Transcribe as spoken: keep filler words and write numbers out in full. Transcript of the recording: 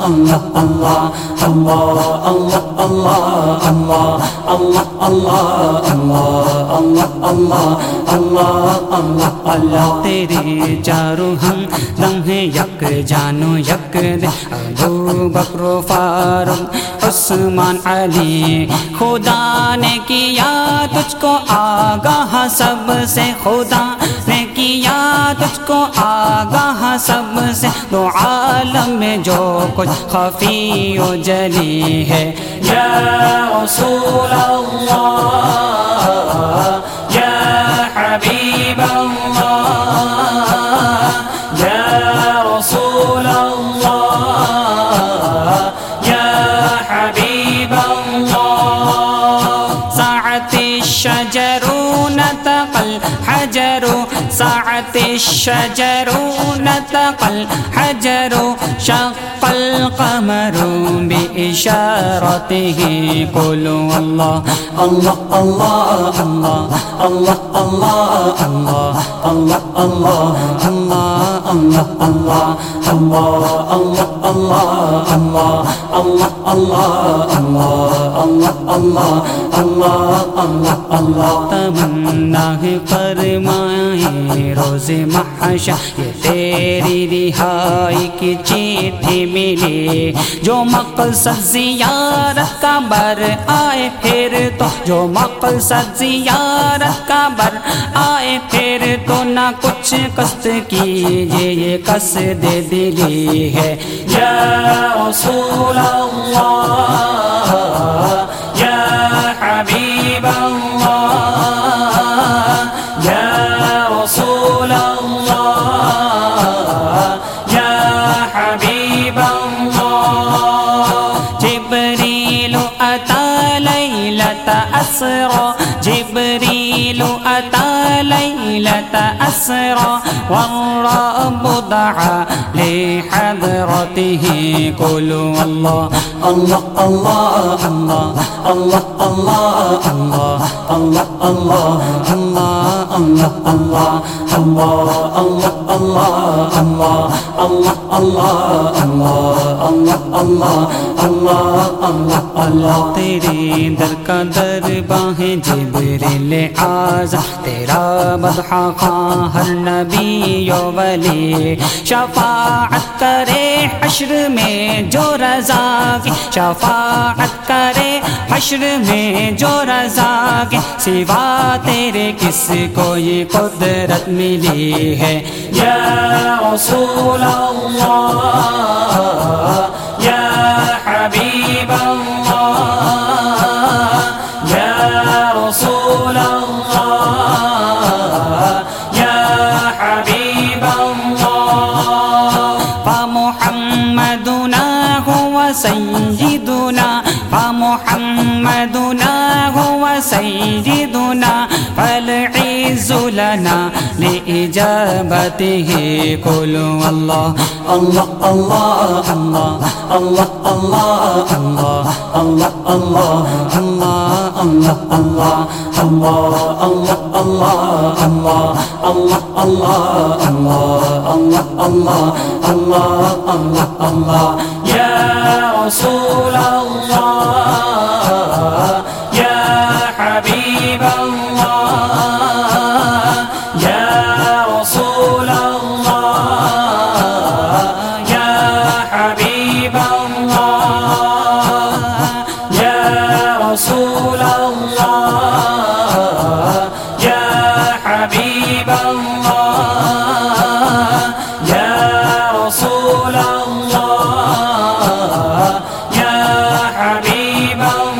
اللہ اللہ اللہ اللہ اللہ اللہ اللہ اللہ اللہ اللہ اللہ اللہ اللہ تیرے چاروں ہم دم ہیں یک جانو یک دے ابو بکر و فاروق عثمان علی خدا نے کیا تجھ کو آگاہ سب سے خدا نے کیا تجھ کو آگاہ سب سے دو عالم میں جو کچھ خفی و جلی ہے یا رسول اللہ یا حبیب اللہ یا رسول اللہ یا حبیب اللہ ساعت الشجر نطق الحجر ساعت الشجر نطق الحجر شق القمر بإشارته قولوا الله الله الله الله الله الله الله الله الله الله الله الله الله الله الله الله الله الله الله تمنا ہے فرمائے روز محشر یہ تیری رہائی کی چیٹھی ملی جو مقصد زیارت کا بر آئے پھر تو جو مقصد زیارت کا بر آئے پھر تو نہ کچھ قصد کیجئے یہ قصد دلی ہے یا رسول اللہ یا حبیب اللہ یا رسول اللہ یا حبیب اللہ جبریل اتی لیلۃ اسری جبریل اتی لیلۃ اسری والرب دعا لحضرته قولوا الله الله الله الله الله الله الله الله الله الله الله الله الله الله الله الله تیرے در کا درباں ہے جبریل اعظم تیرا مدح خواں ہر نبی و ولی شفاعت کرے حشر میں جو رضا کی شفاعت کرے حشر میں جو رضا کی سوا تیرے کس کو یہ قدرت ملی ہے یا رسول اللہ یا حبیب اللہ یا رسول اللہ یا حبیب اللہ فمحمدنا هو سیدنا فمحمدنا هو سیدنا فالعز لنا لإجابته قولوا الله الله الله الله الله الله الله الله الله الله الله الله الله الله الله الله الله الله الله يا رسول الله يا حبيب الله يا رسول الله يا حبيب الله يا رسول الله يا حبيب الله يا رسول الله يا حبيب الله